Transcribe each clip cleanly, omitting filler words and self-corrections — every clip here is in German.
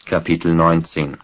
Kapitel 19.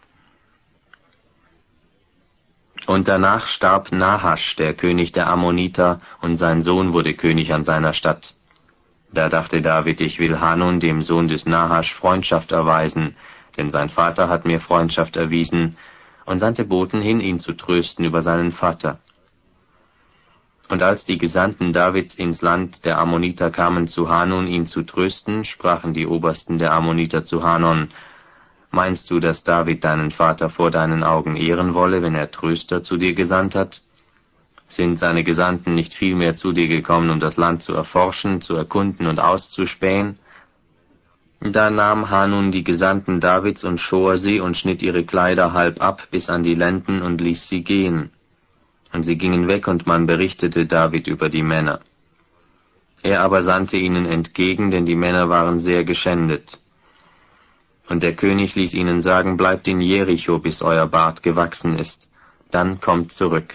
Und danach starb Nahasch, der König der Ammoniter, und sein Sohn wurde König an seiner Stadt. Da dachte David, ich will Hanun, dem Sohn des Nahasch, Freundschaft erweisen, denn sein Vater hat mir Freundschaft erwiesen, und sandte Boten hin, ihn zu trösten über seinen Vater. Und als die Gesandten Davids ins Land der Ammoniter kamen zu Hanun, ihn zu trösten, sprachen die Obersten der Ammoniter zu Hanun: Meinst du, dass David deinen Vater vor deinen Augen ehren wolle, wenn er Tröster zu dir gesandt hat? Sind seine Gesandten nicht vielmehr zu dir gekommen, um das Land zu erforschen, zu erkunden und auszuspähen? Da nahm Hanun die Gesandten Davids und schor sie und schnitt ihre Kleider halb ab bis an die Lenden und ließ sie gehen. Und sie gingen weg, und man berichtete David über die Männer. Er aber sandte ihnen entgegen, denn die Männer waren sehr geschändet. Und der König ließ ihnen sagen: Bleibt in Jericho, bis euer Bart gewachsen ist, dann kommt zurück.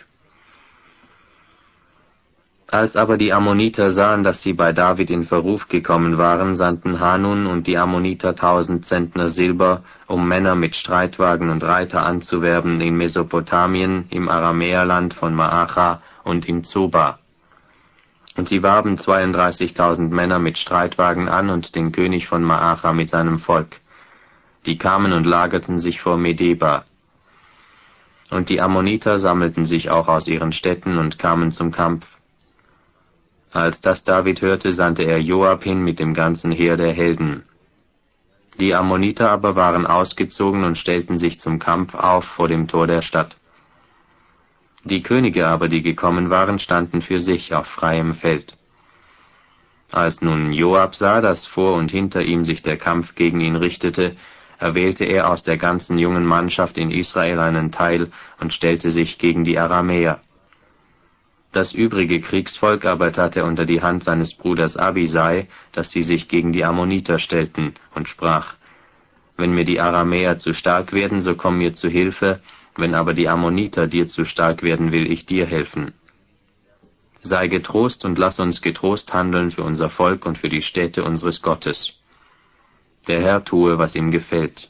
Als aber die Ammoniter sahen, dass sie bei David in Verruf gekommen waren, sandten Hanun und die Ammoniter 1000 Zentner Silber, um Männer mit Streitwagen und Reiter anzuwerben in Mesopotamien, im Aramäerland von Maacha und in Zoba. Und sie warben 32.000 Männer mit Streitwagen an und den König von Maacha mit seinem Volk. Die kamen und lagerten sich vor Medeba. Und die Ammoniter sammelten sich auch aus ihren Städten und kamen zum Kampf. Als das David hörte, sandte er Joab hin mit dem ganzen Heer der Helden. Die Ammoniter aber waren ausgezogen und stellten sich zum Kampf auf vor dem Tor der Stadt. Die Könige aber, die gekommen waren, standen für sich auf freiem Feld. Als nun Joab sah, dass vor und hinter ihm sich der Kampf gegen ihn richtete, erwählte er aus der ganzen jungen Mannschaft in Israel einen Teil und stellte sich gegen die Aramäer. Das übrige Kriegsvolk aber tat er unter die Hand seines Bruders Abisai, dass sie sich gegen die Ammoniter stellten, und sprach: Wenn mir die Aramäer zu stark werden, so komm mir zu Hilfe, wenn aber die Ammoniter dir zu stark werden, will ich dir helfen. Sei getrost und lass uns getrost handeln für unser Volk und für die Städte unseres Gottes. Der Herr tue, was ihm gefällt.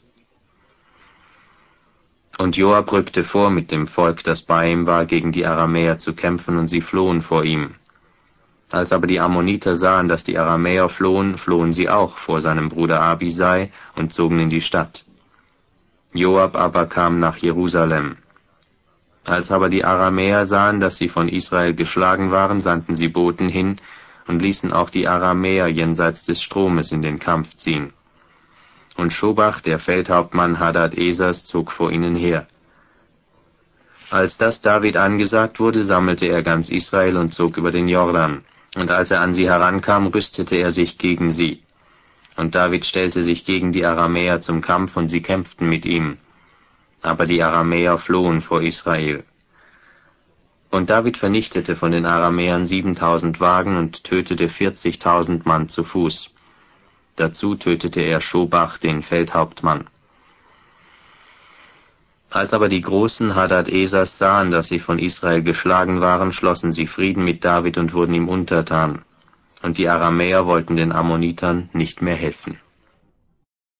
Und Joab rückte vor mit dem Volk, das bei ihm war, gegen die Aramäer zu kämpfen, und sie flohen vor ihm. Als aber die Ammoniter sahen, dass die Aramäer flohen, flohen sie auch vor seinem Bruder Abisai und zogen in die Stadt. Joab aber kam nach Jerusalem. Als aber die Aramäer sahen, dass sie von Israel geschlagen waren, sandten sie Boten hin und ließen auch die Aramäer jenseits des Stromes in den Kampf ziehen. Und Schobach, der Feldhauptmann Hadad-Esers, zog vor ihnen her. Als das David angesagt wurde, sammelte er ganz Israel und zog über den Jordan. Und als er an sie herankam, rüstete er sich gegen sie. Und David stellte sich gegen die Aramäer zum Kampf, und sie kämpften mit ihm. Aber die Aramäer flohen vor Israel. Und David vernichtete von den Aramäern 7.000 Wagen und tötete 40.000 Mann zu Fuß. Dazu tötete er Schobach, den Feldhauptmann. Als aber die Großen Hadad-Esers sahen, dass sie von Israel geschlagen waren, schlossen sie Frieden mit David und wurden ihm untertan. Und die Aramäer wollten den Ammonitern nicht mehr helfen.